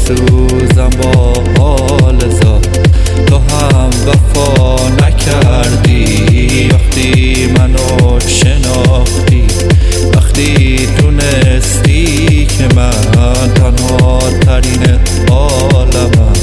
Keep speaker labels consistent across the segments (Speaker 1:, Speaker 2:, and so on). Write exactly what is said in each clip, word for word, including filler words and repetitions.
Speaker 1: بسوزم با حال ذات. تو هم وفا نکردی وقتی منو شناختی، وقتی تونستی که من تنها ترین عالمم.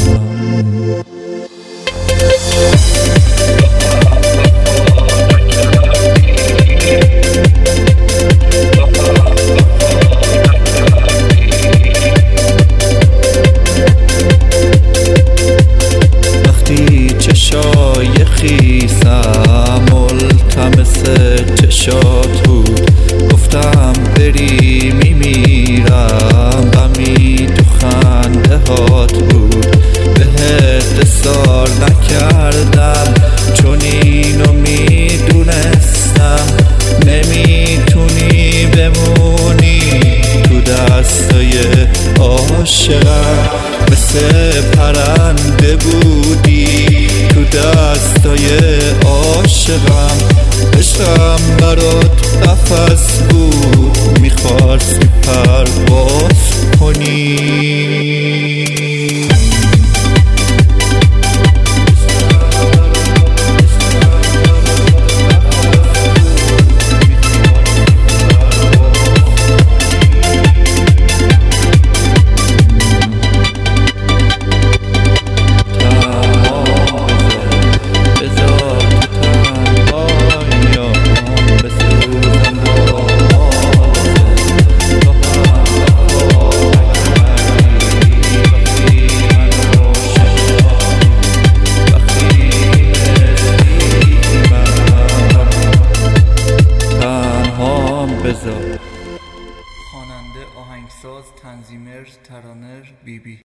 Speaker 1: چشای خیسم ملتمس چشات بود، گفتم بری میمیرم، غمی تو خنده هات بود. بهت اصرار نکردم چون اینو میدونستم، نمیتونی بمونی تو دستای عاشقم. مثل پرنده بودی تو دستای عاشقم، عشقم برات قفس بود، میخواستی پرواز کنی.
Speaker 2: خواننده، آهنگساز، تنظیمر، ترانر، بیبی